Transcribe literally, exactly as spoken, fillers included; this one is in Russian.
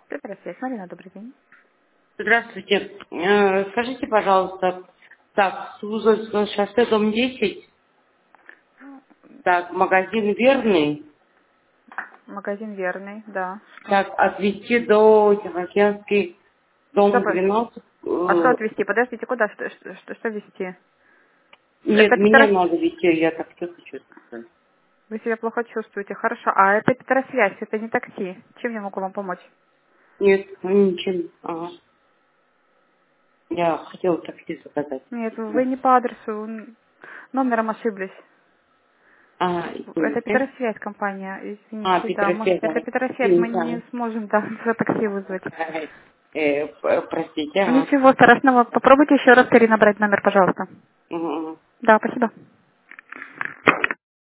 Петросвязь. Марина, добрый день. Здравствуйте. Э, Скажите, пожалуйста, так, Суздальское шоссе, дом десять, так, магазин Верный, Магазин Верный, да. Что? так, отвезти до Тихоокеанский, Что, дом по- двенадцать. а что э, отвезти? Подождите, куда? Что, что, что, что везти? Нет, Это меня Петрос... надо везти, я так тихо чувствую. Вы себя плохо чувствуете. Хорошо. А это Петросвязь, это не такси. Чем я могу вам помочь? Нет, ну ничего. Ага. Я хотела такси заказать. Нет, вы не по адресу. н- Номером ошиблись. А, Это извините. Петросвязь компания. А, Извините, да. Мы... Петросвязь, Это ага. Петросвязь. Мы не Извините. сможем, да, за такси вызвать. Ага. Э, п- Простите, ага. Ничего страшного. Попробуйте еще раз перенабрать номер, пожалуйста. Мгм, мгм. Да, спасибо.